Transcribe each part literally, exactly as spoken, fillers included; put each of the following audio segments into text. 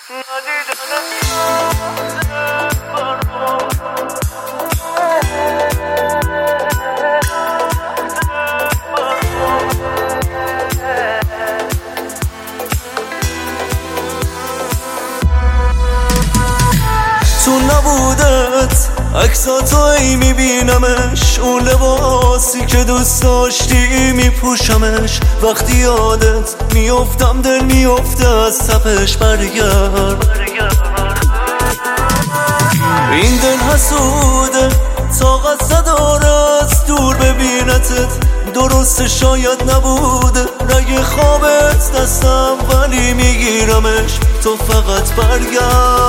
تو نبودت عکساتو ای میبینمش، اون لباسی که دوست داشتی میپوشمش. وقتی یادت میافتم دل میافته از تپش. برگرد، این دل حسوده طاقت نداره از دور ببینتت. درسته شاید نبوده رگ خوابت دستم، ولی میگیرمش. تو فقط برگرد،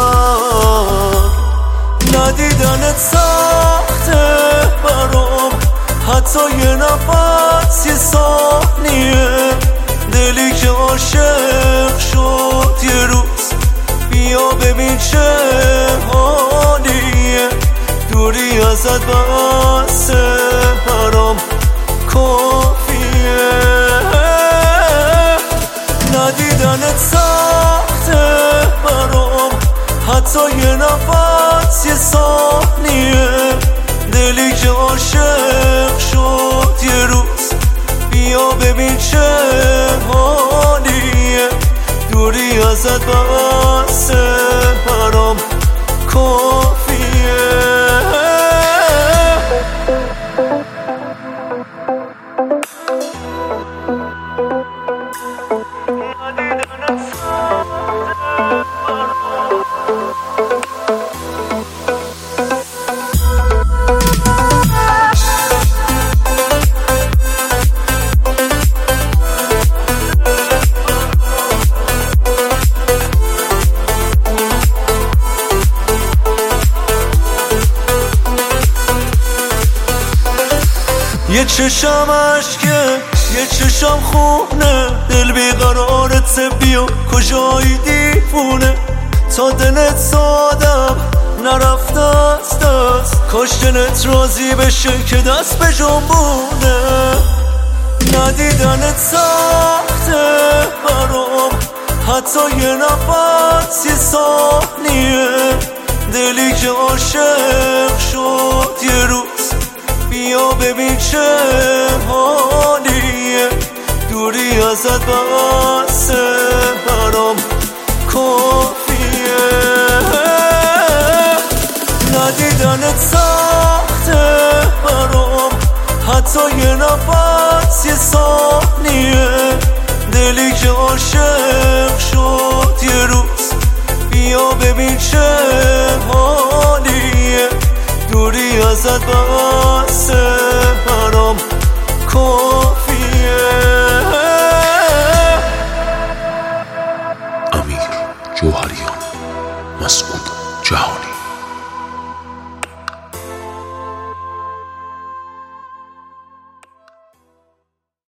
ندیدنت سخته برام، حتی یه نفس یه ثانیه. دلی که عاشق شد یه روز، بیا ببین چه حالیه. دوری ازت بسه برام کافیه. ندیدنت سخته برام، حتی یه نفس یه ثانیه. دلی که عاشق شد یه روز، بیا ببین چه حالیه. دوری ازت بسه برام کافیه. یه چشم عشقه، یه چشم خونه، دل بیقرارت بیا کجایی دیوونه. تا دلت سادم نرفته از دست، کاش دلت راضی بشه که دست به جنبونه. ندیدنت سخته برام، حتی یه نفس یه ثانیه. دلی که عاشق شد یه روز، بیا ببین چه حالیه. دوری ازت بسه برام کافیه. ندیدنت سخته برام، حتی یه نفس یه ثانیه. دلی که عاشق شد یه روز، بیا ببین چه حالیه. دوری ازت بسه برام کافیه.